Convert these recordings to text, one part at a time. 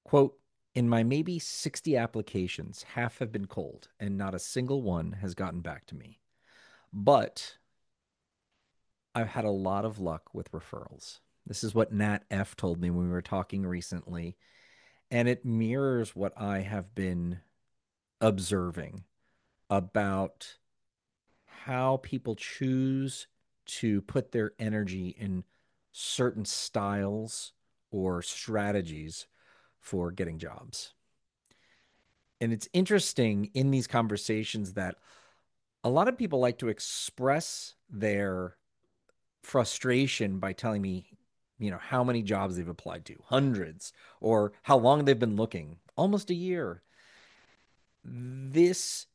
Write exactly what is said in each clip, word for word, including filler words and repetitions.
Quote, in my maybe sixty applications, half have been cold, and not a single one has gotten back to me. But I've had a lot of luck with referrals. This is what Nat F told me when we were talking recently, and it mirrors what I have been observing about how people choose to put their energy in certain styles or strategies for getting jobs. And it's interesting in these conversations that a lot of people like to express their frustration by telling me, you know, how many jobs they've applied to, hundreds, or how long they've been looking, almost a year. This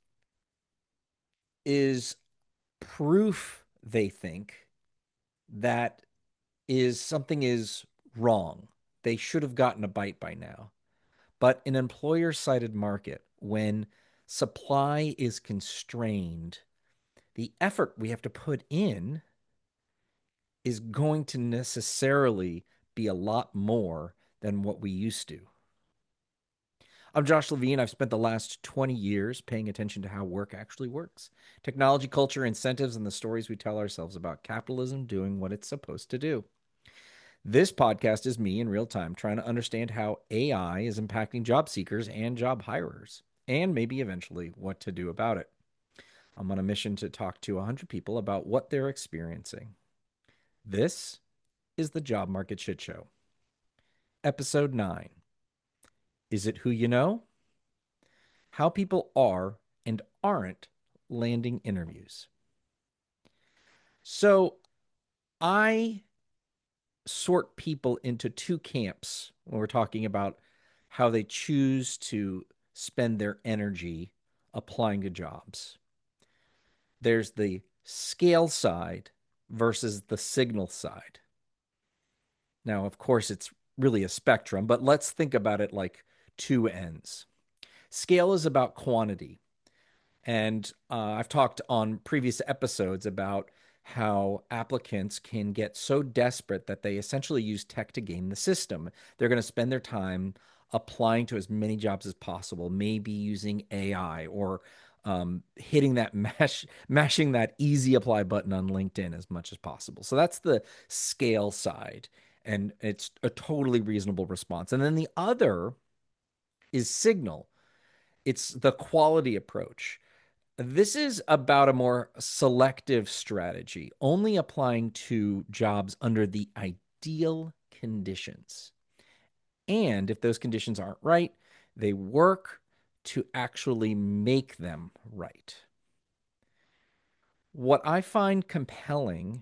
is proof, they think, that is something is wrong. They should have gotten a bite by now. But an employer sided market, when supply is constrained, the effort we have to put in is going to necessarily be a lot more than what we used to. I'm Josh Levine. I've spent the last twenty years paying attention to how work actually works, technology, culture, incentives, and the stories we tell ourselves about capitalism doing what it's supposed to do. This podcast is me in real time trying to understand how A I is impacting job seekers and job hirers, and maybe eventually what to do about it. I'm on a mission to talk to one hundred people about what they're experiencing. This is the Job Market Shit Show. Episode nine. Is it who you know? How people are and aren't landing interviews. So I sort people into two camps when we're talking about how they choose to spend their energy applying to jobs. There's the scale side versus the signal side. Now, of course, it's really a spectrum, but let's think about it like two ends. Scale is about quantity. And uh, I've talked on previous episodes about how applicants can get so desperate that they essentially use tech to game the system. They're going to spend their time applying to as many jobs as possible, maybe using A I or um, hitting that mash, mashing that easy apply button on LinkedIn as much as possible. So that's the scale side. And it's a totally reasonable response. And then the other is signal. It's the quality approach. This is about a more selective strategy, only applying to jobs under the ideal conditions. And if those conditions aren't right, they work to actually make them right. What I find compelling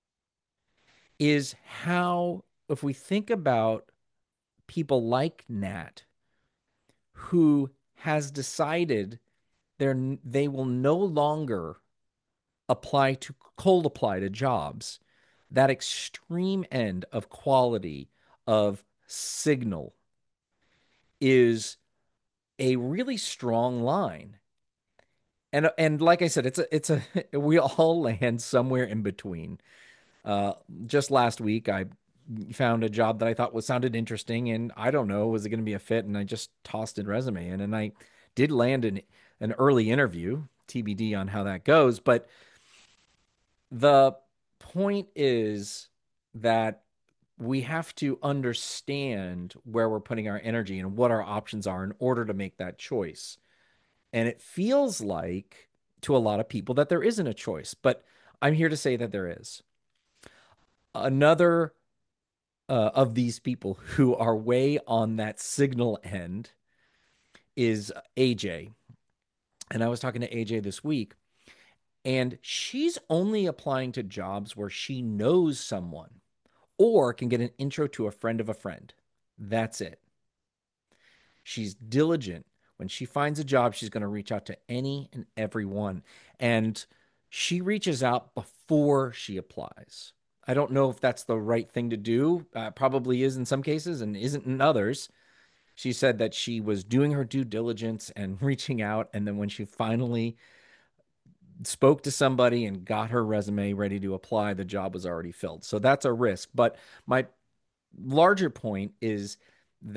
is how, if we think about people like Nat, who has decided they're, they will no longer apply to cold apply to jobs, that extreme end of quality of signal is a really strong line. And and like I said, it's a it's a we all land somewhere in between. Uh, just last week, I found a job that I thought was sounded interesting, and I don't know, was it going to be a fit? And I just tossed a resume in, and I did land an an early interview, T B D on how that goes. But the point is that we have to understand where we're putting our energy and what our options are in order to make that choice. And it feels like to a lot of people that there isn't a choice, but I'm here to say that there is. Another uh, of these people who are way on that signal end is A J. And I was talking to A J this week, and she's only applying to jobs where she knows someone or can get an intro to a friend of a friend. That's it. She's diligent. When she finds a job, she's going to reach out to any and every one. And she reaches out before she applies. I don't know if that's the right thing to do. Uh, probably is in some cases and isn't in others. She said that she was doing her due diligence and reaching out. And then when she finally spoke to somebody and got her resume ready to apply, the job was already filled. So that's a risk. But my larger point is that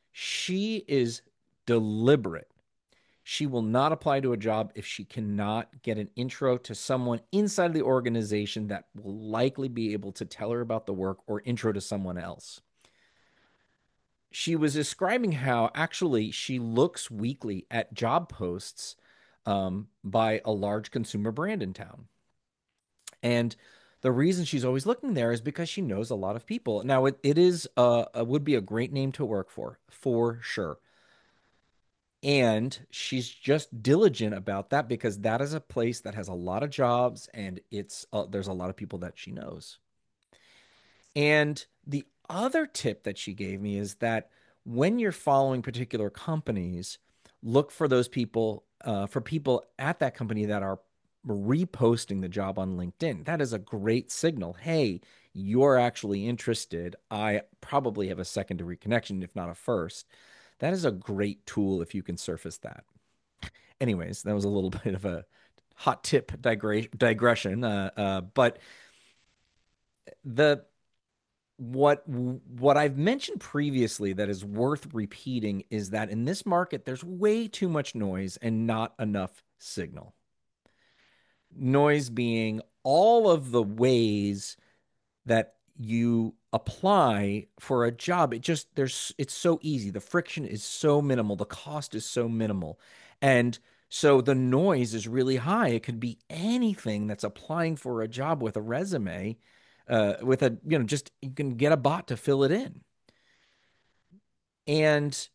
She is deliberate. She will not apply to a job if she cannot get an intro to someone inside the organization that will likely be able to tell her about the work or intro to someone else. She was describing how actually she looks weekly at job posts um, by a large consumer brand in town. And the reason she's always looking there is because she knows a lot of people. Now, it, it is uh, it would be a great name to work for, for sure. And she's just diligent about that because that is a place that has a lot of jobs and it's uh, there's a lot of people that she knows. And the other tip that she gave me is that when you're following particular companies, look for those people, uh, for people at that company that are reposting the job on LinkedIn. That is a great signal. Hey, you're actually interested. I probably have a secondary connection, if not a first. That is a great tool if you can surface that. Anyways, that was a little bit of a hot tip digre- digression. Uh, uh, but the what what I've mentioned previously that is worth repeating is that in this market, there's way too much noise and not enough signal. Noise being all of the ways that you apply for a job. It just there's it's so easy. The friction is so minimal. The cost is so minimal. And so the noise is really high. It could be anything that's applying for a job with a resume, uh, with a, you know, just you can get a bot to fill it in. And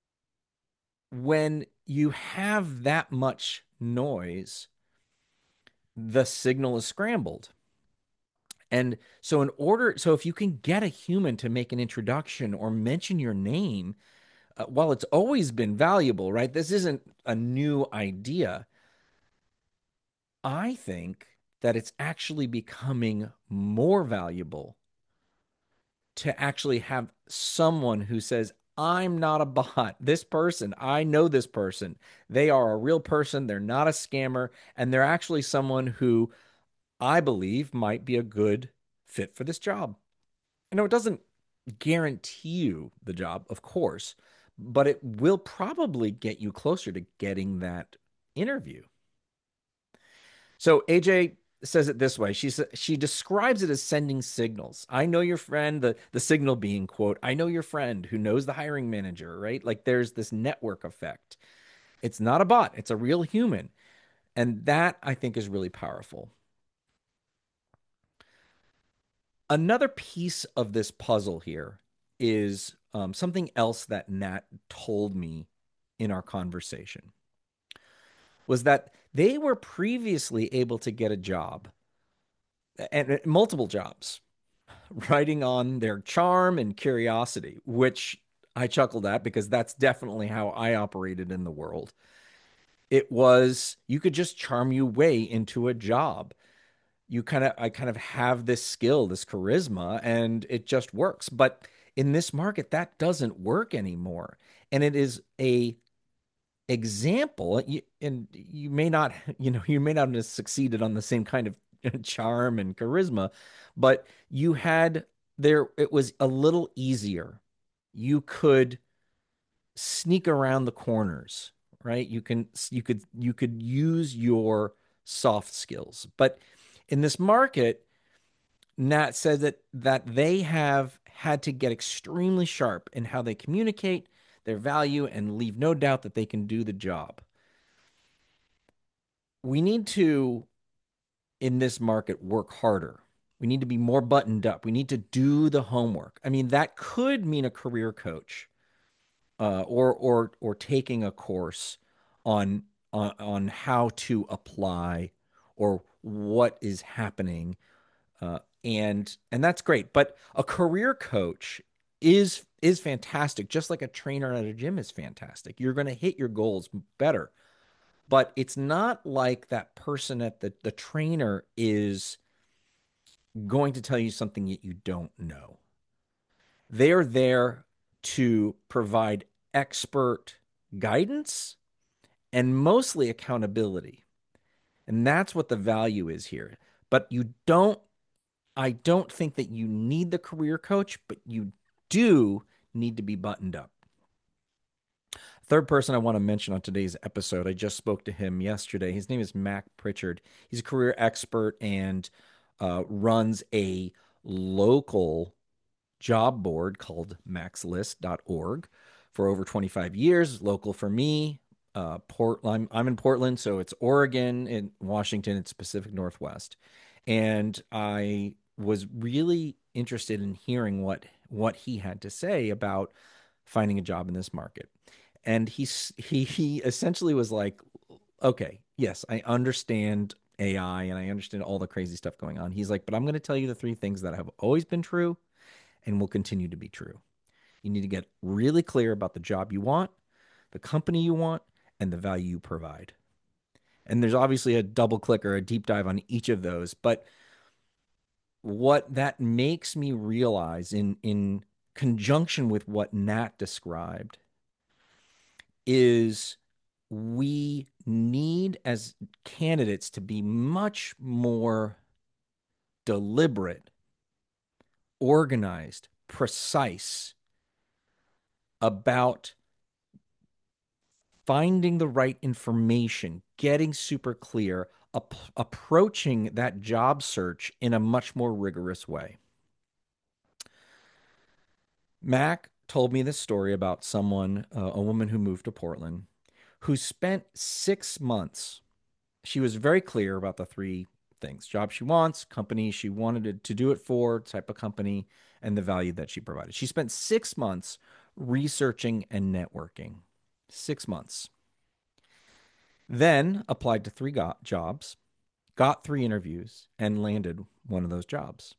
when you have that much noise, the signal is scrambled. And so, in order, so if you can get a human to make an introduction or mention your name, uh, while it's always been valuable, right? This isn't a new idea. I think that it's actually becoming more valuable to actually have someone who says, I'm not a bot. This person, I know this person. They are a real person. They're not a scammer. And they're actually someone who I believe might be a good fit for this job. You know, it doesn't guarantee you the job, of course, but it will probably get you closer to getting that interview. So A J says it this way. She she describes it as sending signals. I know your friend, the the signal being, quote, I know your friend who knows the hiring manager, right? Like there's this network effect. It's not a bot, it's a real human. And that I think is really powerful. Another piece of this puzzle here is um, something else that Nat told me in our conversation was that they were previously able to get a job and uh, multiple jobs riding on their charm and curiosity, which I chuckled at because that's definitely how I operated in the world. It was you could just charm your way into a job. You kind of I kind of have this skill, this charisma, and it just works. But in this market, that doesn't work anymore. And it is a example, and you may not, you know, you may not have succeeded on the same kind of charm and charisma, but you had there, it was a little easier. You could sneak around the corners, right? You can, you could, you could use your soft skills. But in this market, Nat said that that they have had to get extremely sharp in how they communicate their value and leave no doubt that they can do the job. We need to, in this market, work harder. We need to be more buttoned up. We need to do the homework. I mean, that could mean a career coach, uh, or or or taking a course on on on how to apply or what is happening, uh, and and that's great. But a career coach is is fantastic, just like a trainer at a gym is fantastic. You're going to hit your goals better, but it's not like that person at the the trainer is going to tell you something that you don't know. They're there to provide expert guidance and mostly accountability. And that's what the value is here. But you don't, I don't think that you need the career coach, but you do need to be buttoned up. Third person I want to mention on today's episode, I just spoke to him yesterday. His name is Mac Pritchard. He's a career expert and uh, runs a local job board called max list dot org for over twenty-five years, local for me. Uh, Port, I'm, I'm in Portland, so it's Oregon and Washington, it's Pacific Northwest. And I was really interested in hearing what what he had to say about finding a job in this market. And he he he essentially was like, okay, yes, I understand A I and I understand all the crazy stuff going on. He's like, but I'm going to tell you the three things that have always been true and will continue to be true. You need to get really clear about the job you want, the company you want, and the value you provide. And there's obviously a double click or a deep dive on each of those. But what that makes me realize in, in conjunction with what Nat described is we need as candidates to be much more deliberate, organized, precise about finding the right information, getting super clear, ap- approaching that job search in a much more rigorous way. Mac told me this story about someone, uh, a woman who moved to Portland, who spent six months. She was very clear about the three things: job she wants, company she wanted to do it for, type of company, and the value that she provided. She spent six months researching and networking. Six months. Then applied to three got jobs, got three interviews, and landed one of those jobs.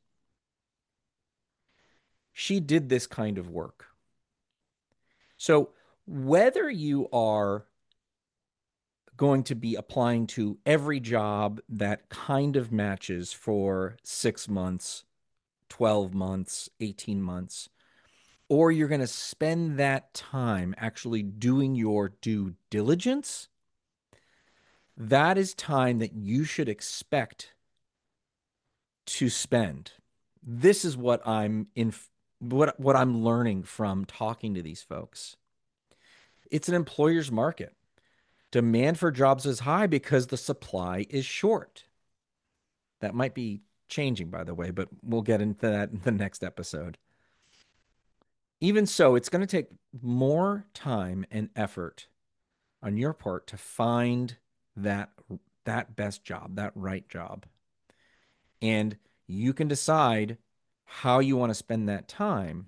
She did this kind of work. So, whether you are going to be applying to every job that kind of matches for six months, twelve months, eighteen months, or you're going to spend that time actually doing your due diligence, that is time that you should expect to spend. This is what I'm in what what I'm learning from talking to these folks. It's an employer's market. Demand for jobs is high because the supply is short. That might be changing, by the way, but we'll get into that in the next episode. Even so, it's going to take more time and effort on your part to find that that best job, that right job. And you can decide how you want to spend that time,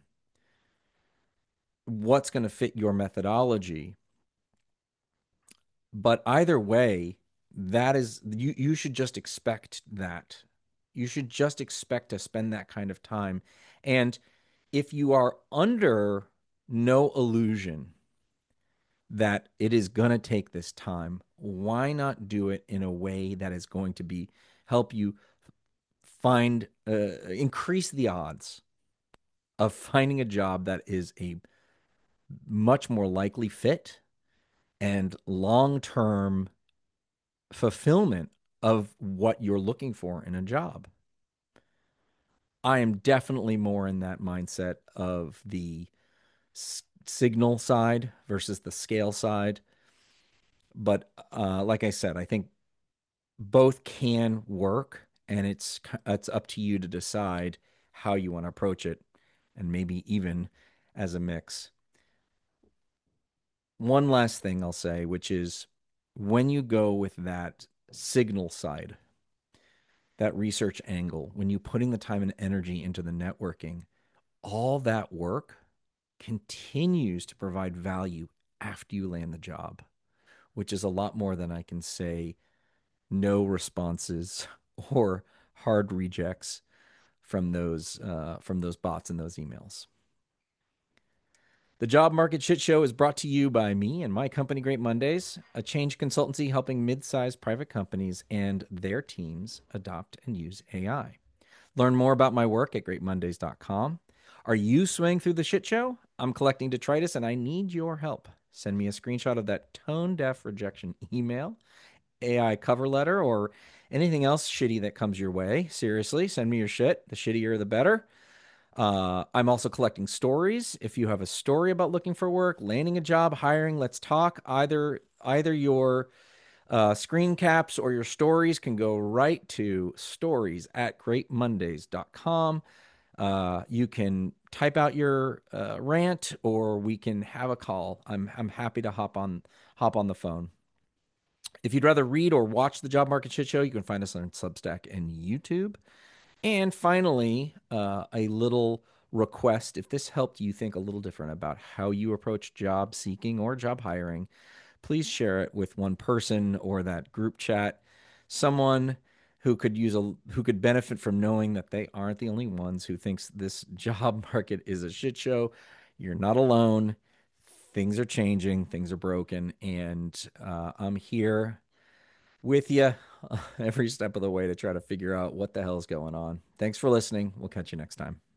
what's going to fit your methodology. But either way, that is you you should just expect that. You should just expect to spend that kind of time. And if you are under no illusion that it is going to take this time, why not do it in a way that is going to be help you find uh, increase the odds of finding a job that is a much more likely fit and long-term fulfillment of what you're looking for in a job. I am definitely more in that mindset of the s- signal side versus the scale side. But uh, like I said, I think both can work, and it's it's up to you to decide how you want to approach it, and maybe even as a mix. One last thing I'll say, which is when you go with that signal side, that research angle, when you're putting the time and energy into the networking, all that work continues to provide value after you land the job, which is a lot more than I can say no responses or hard rejects from those uh, from those bots and those emails. The Job Market Shit Show is brought to you by me and my company, Great Mondays, a change consultancy helping mid-sized private companies and their teams adopt and use A I. Learn more about my work at great mondays dot com. Are you swaying through the shit show? I'm collecting detritus and I need your help. Send me a screenshot of that tone deaf rejection email, A I cover letter, or anything else shitty that comes your way. Seriously, send me your shit. The shittier, the better. Uh, I'm also collecting stories. If you have a story about looking for work, landing a job, hiring, let's talk. Either either your uh, screen caps or your stories can go right to stories at great mondays dot com. Uh, you can type out your uh, rant, or we can have a call. I'm I'm happy to hop on hop on the phone. If you'd rather read or watch the Job Market Shit Show, you can find us on Substack and YouTube. And finally, uh, a little request. If this helped you think a little different about how you approach job seeking or job hiring, please share it with one person or that group chat, someone who could use a who could benefit from knowing that they aren't the only ones who thinks this job market is a shit show. You're not alone. Things are changing, things are broken, and uh, I'm here with you every step of the way to try to figure out what the hell is going on. Thanks for listening. We'll catch you next time.